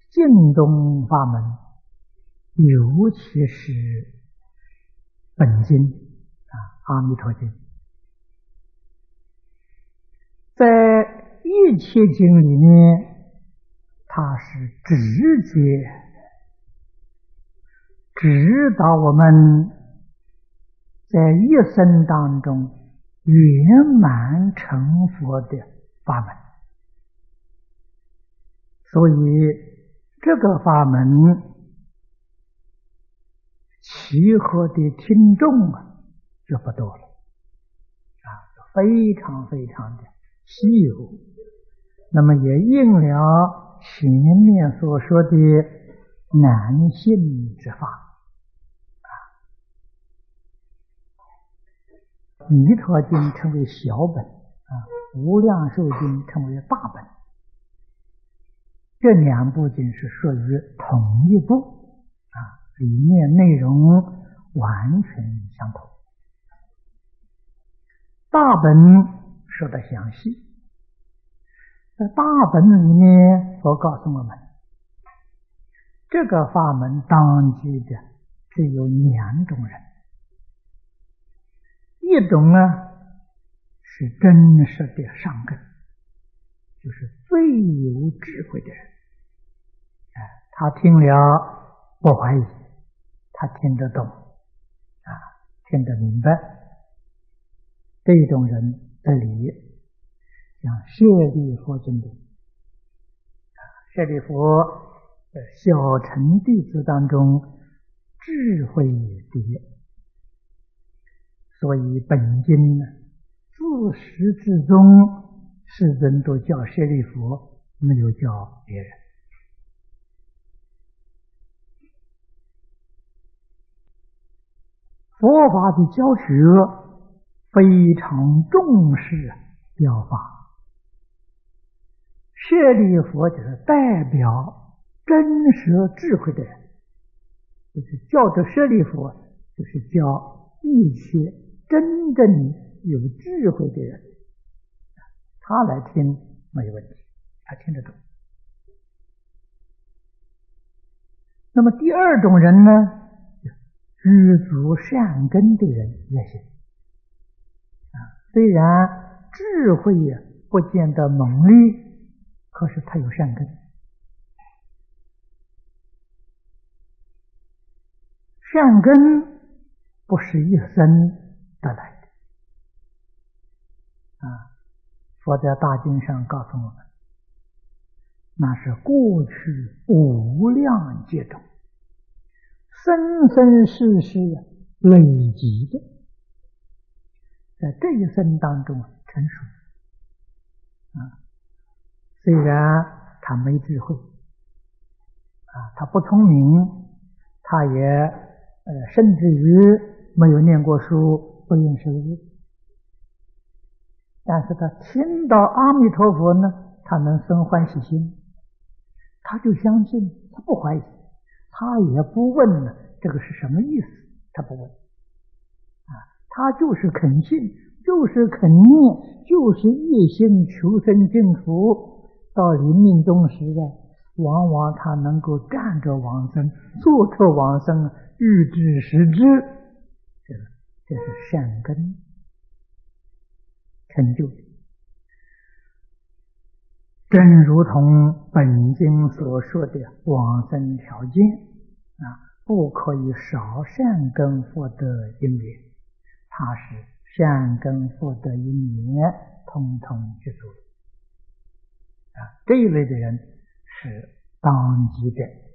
净宗法门，尤其是本经阿弥陀经，在一切经里面，它是直接指导我们在一生当中圆满成佛的法门。所以这个法门契合的听众就不多了非常非常的稀有。那么也应了前面所说的难信之法。弥陀经称为小本无量寿经称为大本，这两部经是属于同一部里面内容完全相同。大本说得详细，在大本里面所告诉我们，这个法门当机的只有两种人，一种是真实的上根，就是最有智慧的人，他听了不怀疑，他听得懂听得明白，这种人的理像舍利弗尊者，舍利弗小乘弟子当中智慧第一，所以本经自始至终世尊都叫舍利弗，没有叫别人。佛法的教学非常重视表法，舍利弗就是代表真实智慧的人，就是叫着舍利弗，就是叫一切真正有智慧的人，他来听没有问题，他听得懂。那么第二种人呢，具足善根的人也行虽然智慧不见得猛烈，可是他有善根。善根不是一生得来的佛在大经上告诉我们，那是过去无量劫中生生世世累积的，在这一生当中成熟虽然他没智慧他不聪明，他也甚至于没有念过书，不认识字，但是他听到阿弥陀佛呢，他能生欢喜心，他就相信，他不怀疑，他也不问这个是什么意思，他不问他就是肯信，就是肯念，就是一心求生净土，到临命终时往往他能够站着往生，坐着往生，欲知时知，这是善根成就的。正如同本经所说的往生条件不可以少善根福德因缘，它是善根福德因缘通通具足这一类的人是当机的